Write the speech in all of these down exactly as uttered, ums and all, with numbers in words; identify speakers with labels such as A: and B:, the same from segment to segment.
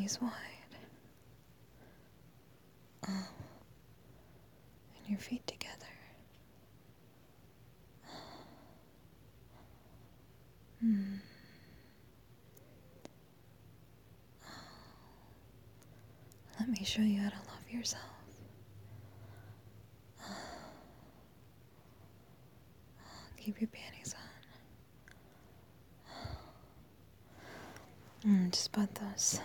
A: knees wide. Oh. And your feet together. Hmm. Let me show you how to love yourself. Keep your panties on. Mm, just put those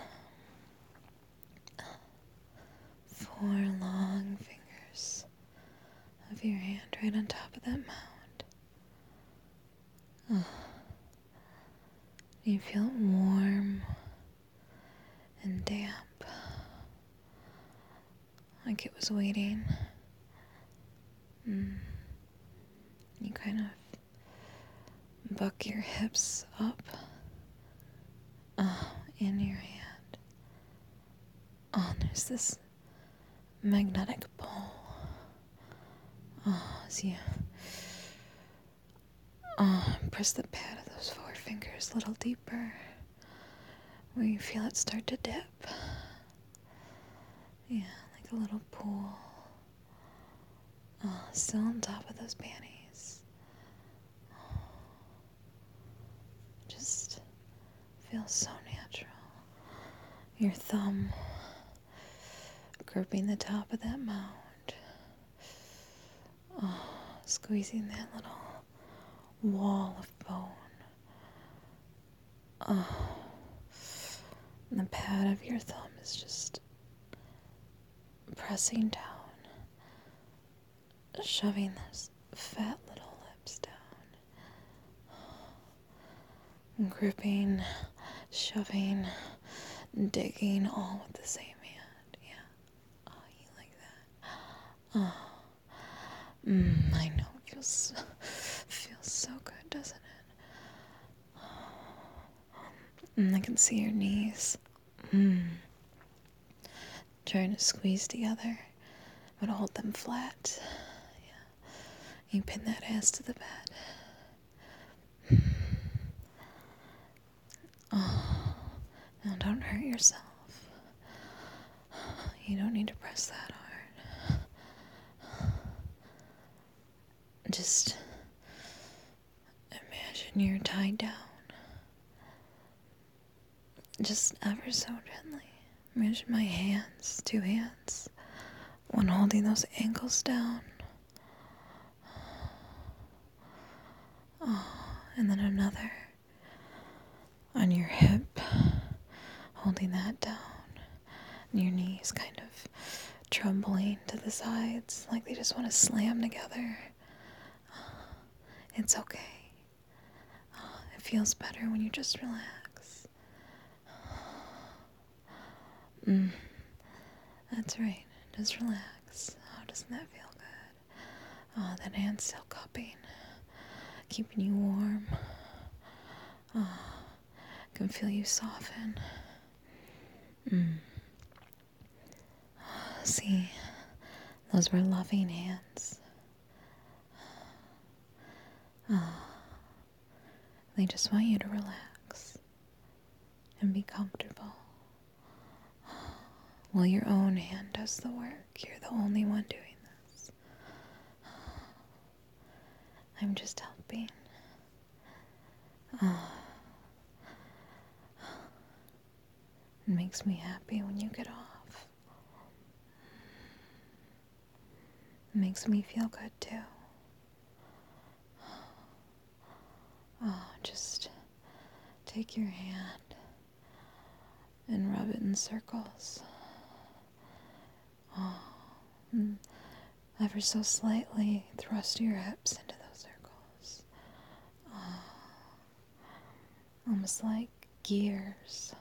A: four long fingers of your hand right on top of that mound. Oh. You feel it warm and damp, like it was waiting. Mm. You kind of buck your hips up oh, in your hand. Oh, and there's this magnetic pull. Oh, as you oh, press the pad of those four fingers a little deeper, where you feel it start to dip. Yeah, like a little pool. Oh, still on top of those panties. Just feels so natural. Your thumb gripping the top of that mound. Oh, squeezing that little wall of bone. Oh, and the pad of your thumb is just pressing down, shoving those fat little lips down. Gripping, shoving, digging, all with the same hand. Yeah. Oh, you like that? Oh. Mm, I know. It feels, feels so good, doesn't it? Mm, I can see your knees. Mm. Trying to squeeze together, but hold them flat. Yeah. You pin that ass to the bed. Oh, now don't hurt yourself. You don't need to press that hard. Just imagine you're tied down. Just ever so gently. Imagine my hands, two hands, one holding those ankles down. Oh, and then another on your hip, holding that down. And your knees kind of trembling to the sides, like they just want to slam together. It's okay. It feels better when you just relax. Mm, that's right. Just relax. Oh, doesn't that feel good? Oh, that hand's still cupping, keeping you warm. Oh, I can feel you soften. Mm. See, those were loving hands. Oh, they just want you to relax and be comfortable. Well, your own hand does the work. You're the only one doing this. I'm just helping. Oh. It makes me happy when you get off. It makes me feel good too. Oh, just take your hand and rub it in circles. Oh, and ever so slightly thrust your hips into those circles. Oh, almost like gears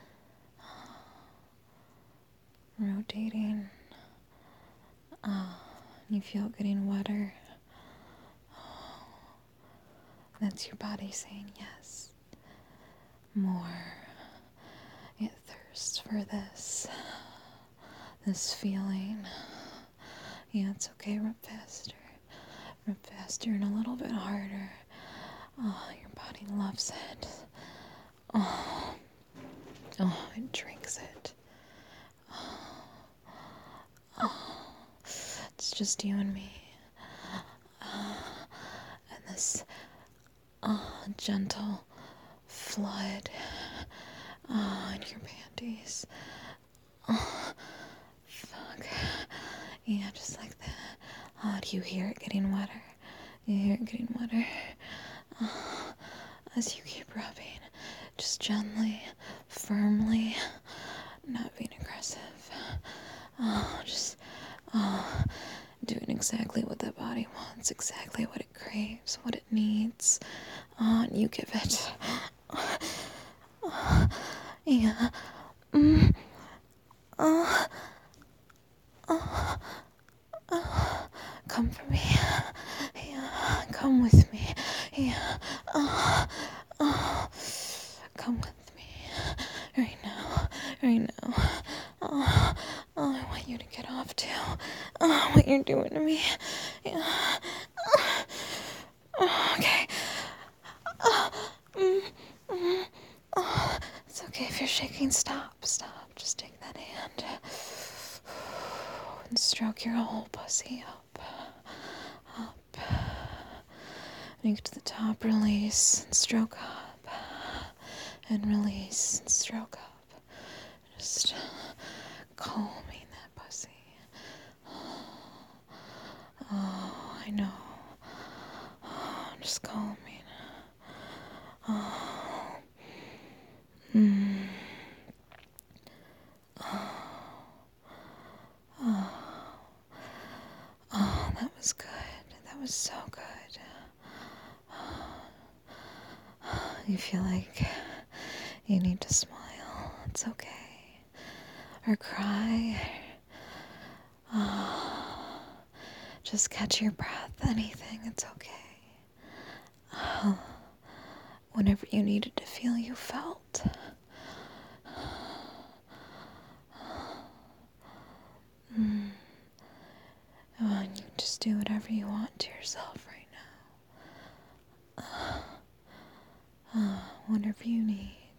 A: rotating. Oh, you feel it getting wetter. Oh, that's your body saying yes. More. It thirsts for this. This feeling. Yeah, it's okay. Rub faster. Rub faster and a little bit harder. Oh, your body loves it. Oh, oh, it drinks it. just you and me. Uh, and this uh, gentle flood uh, in your panties. Oh, fuck. Yeah, just like that. Oh, do you hear it getting wetter? You hear it getting wetter? Oh, as you keep rubbing, just gently, firmly, not being aggressive. Oh, just, oh, doing exactly what that body wants, exactly what it craves, what it needs. Oh, and you give it. Oh, yeah. Mm. Oh. Oh. Oh. Come for me. Yeah. Come with me. Yeah. Oh. Oh. Come with me. Right now. Right now. Oh. Oh, I want you to get off too. Oh, what you're doing to me. Yeah. Oh, okay. Oh. Mm. Mm. Oh. It's okay if you're shaking. Stop. Stop. Just take that hand and stroke your whole pussy up. Up. And you get to the top, release, and stroke up. And release, and stroke up. Just calming that pussy. Oh, I know. Oh, just calming. Oh. Mm. Oh. Oh. Oh, that was good. That was so good. You feel like you need to smile. It's okay. Or cry. Oh. Just catch your breath. Anything. It's okay. Oh. Whatever you needed to feel, you felt. Mm. Oh, and you just do whatever you want to yourself right now. Uh, uh, whatever you need.